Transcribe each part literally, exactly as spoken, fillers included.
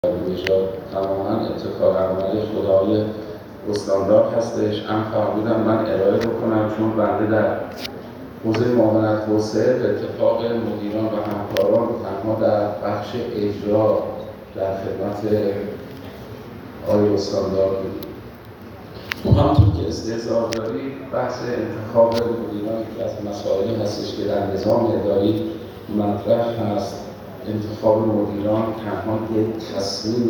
نژاد تماما ابتکار عمل خدای استاندار هستش. هم فرمودن من ارائه بکنم چون بنده در حوزه معاونت توسعه به اتفاق مدیران و همکاران تنها در بخش اجرا در خدمت آقای استاندار بودیم. همونطور که استحضار دارید بحث انتخاب مدیران یکی از مسائلی هستش که در نظام اداری مطرح هست. انتخاب مدیران تنها یک تصمیم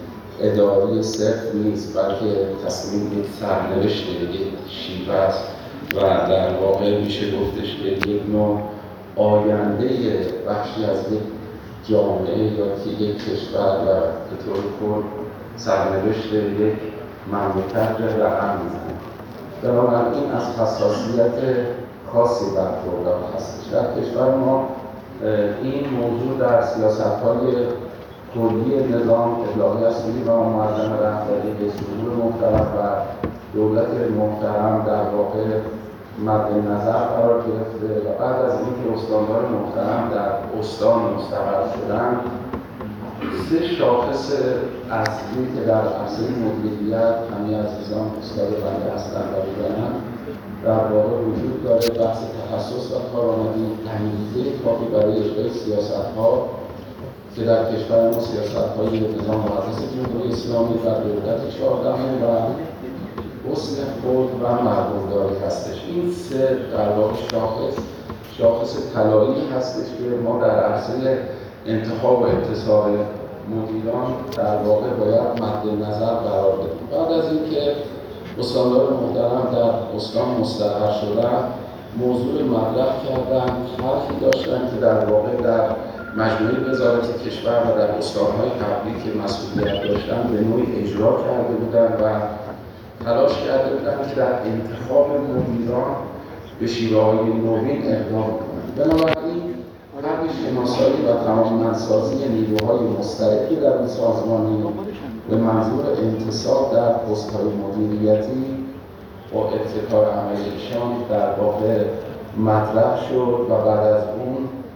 اداری صرف نیست، بلکه تصمیم یک سرنوشت، یک شیوه است و در واقع میشه گفتش که یک نوع آینده بخشی از یک جامعه یا یک کشور و به طور کل سرنوشت یک مملکت رقم میزنه. بنابراین از حساسیت خاصی برخوردار هستش. در کشور ما این موضوع در سیاست‌های کلی نظام ابلاغی اصلی و معظم رهبری به ظهور محترم و دولت محترم در واقع مد نظر قرار گرفته و بعد از اینکه استاندار محترم در استان مستقر شدن، سه شاخص اصلی که در عرصه مدیریت همه عزیزان استاد بنده هستند و می‌دانند در واقع وجود داره. بحث تخصص و کارآمدی، انگیزه کافی برای اجرای سیاست‌ها که در کشور ما سیاست‌های نظام مقدس جمهوری اسلامی و دولت چهاردهم و حسن خلق و مردم‌داری هستش. این سه در واقع شاخص شاخص طلایی هستش که ما در عرصه انتخاب و انتصاب مدیران در واقع باید مد نظر قرار بدیم. بعد از اینکه استاندار محترم در استان مستقر شدن، موضوع مطرح کردن، طرحی داشتن که در واقع در مجموعه وزارت کشور و در استان‌های قبلی که مسئولیت داشتن به نوعی اجرا کرده بودند و تلاش کرده بودند که در انتخاب مدیران به شیوه‌های نوین اقدام کنند. بنابراین هر شناسایی و توانمندسازی نیروهای مشترکی در این سازمانی به منظور انتصاب در پست‌های مدیریتی با ابتکار عملیشان در واقع مطرح شد و بعد از اون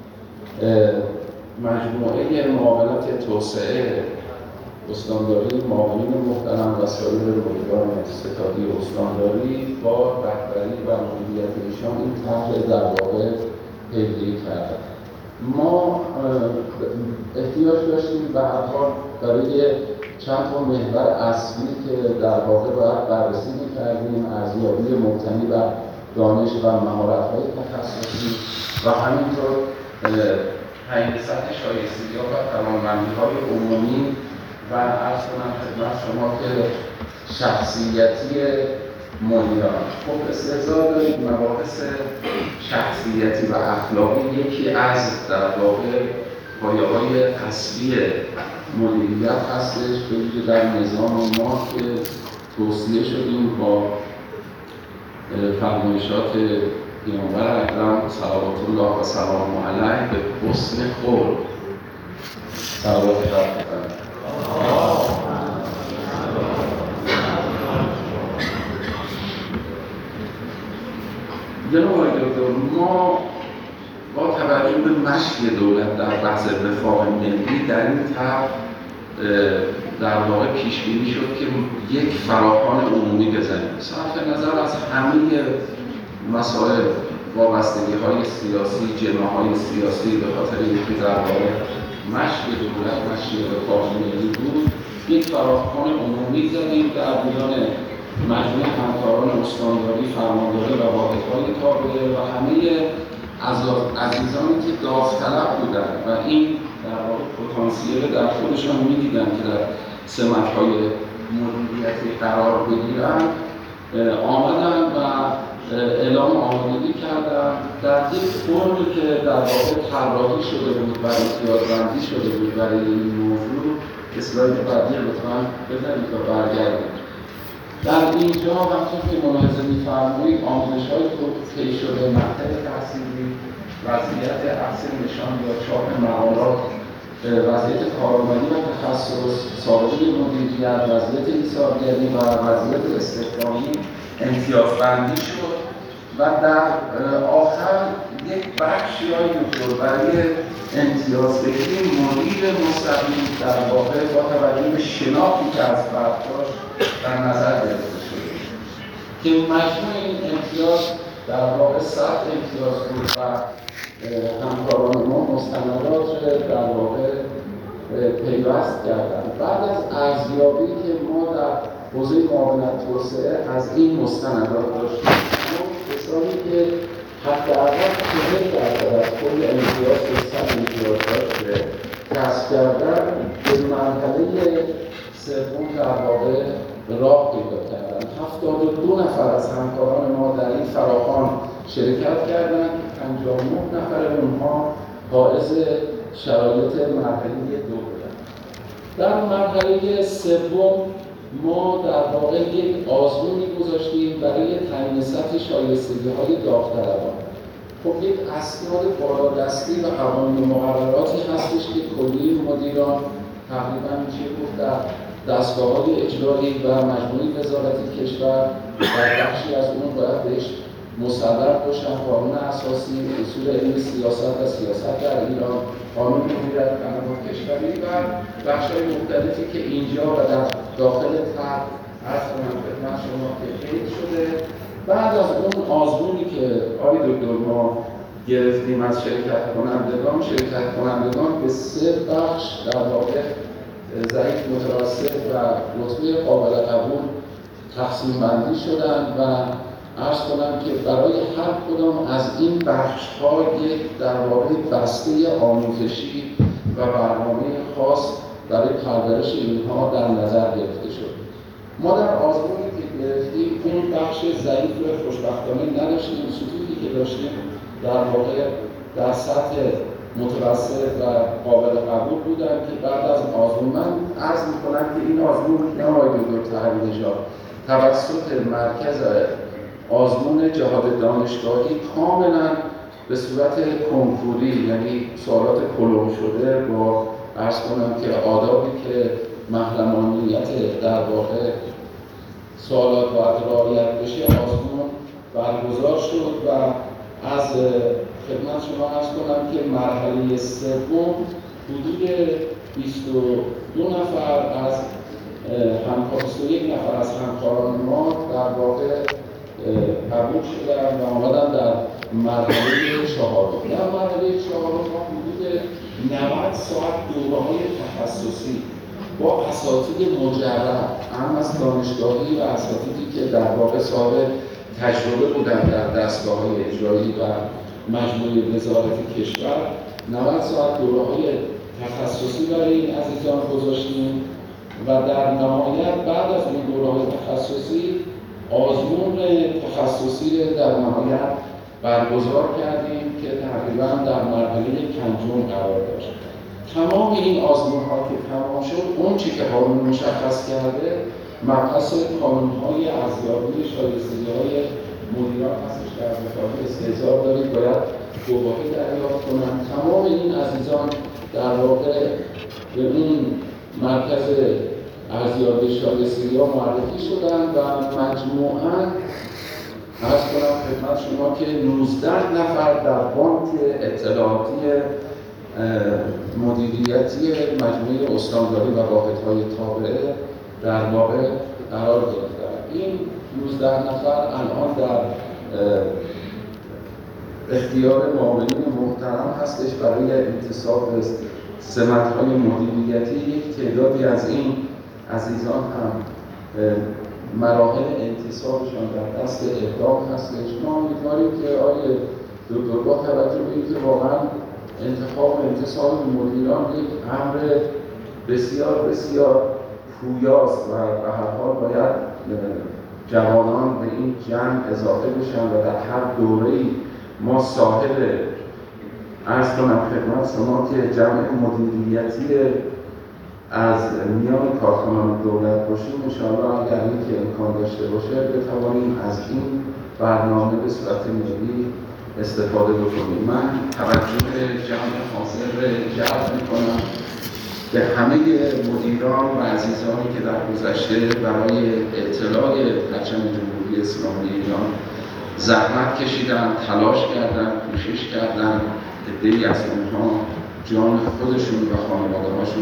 مجموعه معاونت توسعه استانداری معاونین محترم و سایر مدیران ستادی استانداری با رهبری و مدیریت ایشان این طرح در واقع پیگیری کردند. ما احتیاج داشتیم به هر حال برای چند تا محور اصلی که در واقع باید بررسی می‌کردیم، ارزیابی مبتنی بر دانش و مهارت‌های تخصصی و همینطور تعیین سطح شایستگی‌ها و توانمندی‌های عمومی و عرض کنم خدمت شما که شخصیتی مدیران. خب استحضار دارید مباحث شخصیتی و اخلاقی یکی از در واقع پایه‌های اصلی مدیریت هستش، به ویژه در نظام ما که توصیه شدیم با فرمایشات پیامبر اکرم صلوات الله و سلامه علیه به حسن خلق صلوات الله. جناب آقای دکتر، ما با توجه به مشی دولت در بحث وفاق ملی در این طرح در واقع پیش بینی شد که یک فراخوان عمومی بزنیم صرف نظر از همه مسائل وابستگی‌های سیاسی، جناح‌های سیاسی به خاطر اینکه در واقع مشی دولت مشی وفاق ملی بود، یک فراخوان عمومی زدیم در میان مجموعه همکاران استانداری، فرمانداری و واحدهای تابع و همه عزیزانی که داوطلب بودند و این در واقع پتانسیل در خودشان می‌دیدند که در سمت‌های مدیریتی قرار بگیرند، آمدن و اعلام آمادگی کردن در یک فرمی که در واقع طراحی شده بود و امتیازبندی شده بود برای این موضوع. اسلاید بعدی لطفاً بزنید و برگردید. در اینجا وقتی که ملاحظه می‌فرمایید آموزش‌های طی شده، مقطع تحصیلی، وضعیت اصل نشان یا چاپ مقالات، وضعیت کارآمدی و تخصص، سابقه مدیریت، وضعیت ایثارگری و وضعیت استخدامی امتیازبندی شد و در آخر یک بخشی های دکتر برای امتیاز بگیریم مدیر مستقیم در واقع با توجه به شناختی که از فرد داشت در نظر گرفته شده که مجموع این امتیاز در واقع صد امتیاز بود و همکاران ما مستندات در واقع پیوست کردن. بعد از ارزیابی که ما در حوزه معاونت توسعه از این مستندات داشتیم، کسانی که حداقل چهل درصد از کل امتیاز به صد امتیاز داشته کسب کردن به مرحله سوم در واقع راه پیدا کردن. هفتاد و دو نفر از همکاران ما در این فراخوان شرکت کردند. پنجاه و نه نفر اونها حائز شرایط مرحله دو بودند. در مرحله سوم ما در واقع یک آزمونی گذاشتیم برای تعیین سطح شایستگی‌های داوطلبان. خب یک اسناد بالادستی و قوانین و مقرراتی هستش که کلیه مدیران تقریبا میشه گفت در دستگاه‌های اجرایی و مجموعه وزارت کشور در بخشی از اون باید بهش مصدق باشن. قانون اساسی، اصول علم سیاست و سیاست در ایران، قانون مدیریت خدمات کشوری و بخش‌های مختلفی که اینجا و در داخل طرح از خدمت شما که قید شده. بعد از اون آزمونی که آقای دکتر ما گرفتیم از شرکت کنندگان، شرکت کنندگان به سه بخش در واقع ضعیف، متوسط و رتبه قابل قبول تقسیم بندی شدند و عرض کنم که برای هر کدام از این بخش‌ها یک در واقع بسته آموزشی و برنامه خاص برای پرورش اینها در نظر گرفته شد. ما در آزمونی که گرفتیم اون بخش ضعیف رو خوشبختانه نداشتیم. سطوحی که داشتیم در واقع در سطح متوسط و قابل قبول بودن که بعد از آزمون من عرض می‌کنم که این آزمون نه آقای دکتر طاهری نژاد توسط مرکز آزمون جهاد دانشگاهی کاملا به صورت کنکوری، یعنی سوالات کلم شده با عرض کنم که آدابی که محرمانیت در واقع سوالات باید رعایت بشه آزمون برگزار شد و از خدمت شما عرض کنم که مرحله سوم حدود بیست و دو نفر از همکار بیست و یک نفر از همکاران ما در واقع قبول شدن و آمدن در مرحله چهارم. در مرحله چهارم ما حدود نود ساعت دوره‌های تخصصی با اساتید مجرب، هم از دانشگاهی و اساتیدی که در واقع صاحب تجربه بودن در دستگاه‌های اجرایی و مجموعه وزارت کشور، نود ساعت دوره‌های تخصصی برای این عزیزان گذاشتیم و در نهایت بعد از این دوره‌های تخصصی آزمون تخصصی در نهایت برگزار کردیم که تقریبا در مرحله پنجم قرار داشت. تمام این آزمون‌ها که تمام شد، اون چی که قانون مشخص کرده مبحث قانون‌های ارزیابی شایستگی‌های مدیران هستش که از مطابق استحضار دارید باید گواهی دریافت کنند. تمام این عزیزان در واقع به این مرکز ارزیابی شایستگی‌ها معرفی شدند و مجموعاً عرض کنم خدمت شما که نوزده نفر در بانک اطلاعاتی مدیریتی مجموعه استانداری و واحدهای تابعه در واقع قرار گرفتند. این نوزده نفر الان در اختیار معاونین محترم هستش برای انتصاب سمت‌های مدیریتی. یک تعدادی از این عزیزان هم مراحل انتصابشان در دست اقدام هستش. ما امیدواریم که آقای دکتر با توجه به اینکه واقعا انتخاب و انتصاب مدیران یک امر بسیار بسیار پویاست و به هر حال باید جوانان به این جمع اضافه بشن و در هر دوره‌ای ما صاحب عرض کنم خدمت شما که جمع مدیریتی از میان کارکنان دولت باشیم. انشاءالله اگر اینکه امکان داشته باشه بتوانیم از این برنامه به صورت ملی استفاده بکنیم. من توجه جمع حاضر جلب میکنم به همه مدیران و عزیزانی که در گذشته برای اطلاع پرچم جمهوری اسلامی ایران زحمت کشیدن، تلاش کردن، کوشش کردن. عده‌ای از اونها جان خودشون و خانواده‌هاشون